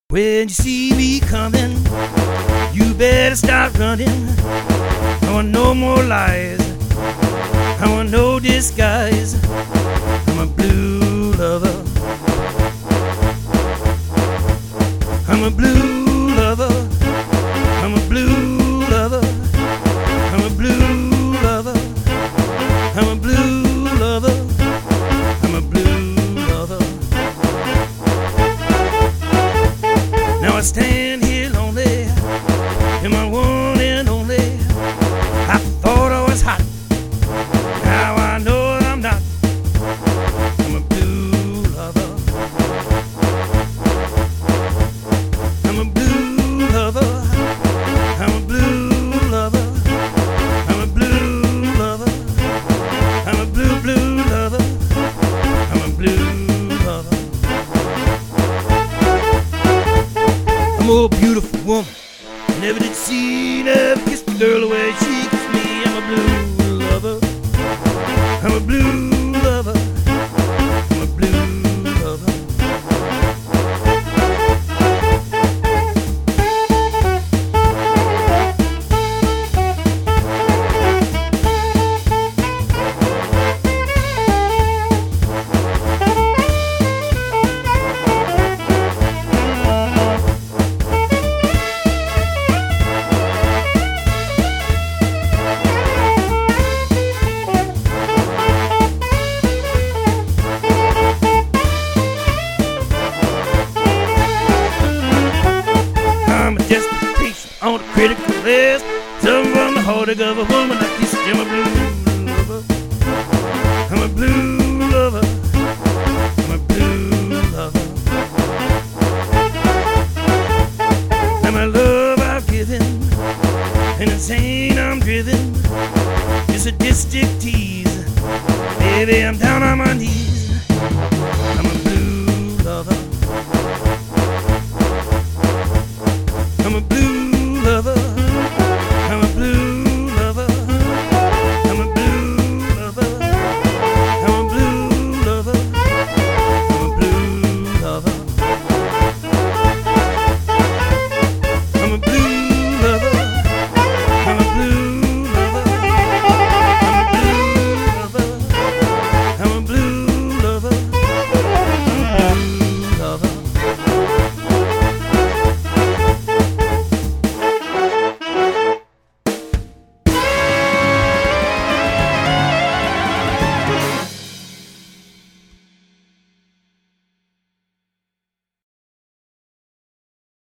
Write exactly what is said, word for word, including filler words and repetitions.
When you see me coming, you better start running. I want no more lies, I want no disguise. I'm a blue lover, I'm a blue lover, I'm a blue lover, I'm a blue lover, I'm a blue lover, I'm a blue lover. Now I stand here lonely in my one and only. I thought I was hot, now I know I'm not. I'm a blue lover, I'm a blue lover, I'm a blue lover, I'm a blue lover, I'm a blue blue lover, I'm a blue lover. I'm a beautiful woman, never did see, never kissed a girl the way she kissed me. I'm a blue lover, I'm a blue lover, I'm a blue lover. I'm a desperate patient on a critical list. Something from the heart of a woman like this. I'm a blue lover, I'm a blue lover, I'm a blue lover. And my love I've given, and insane I'm driven. It's a sadistic tease, baby, I'm down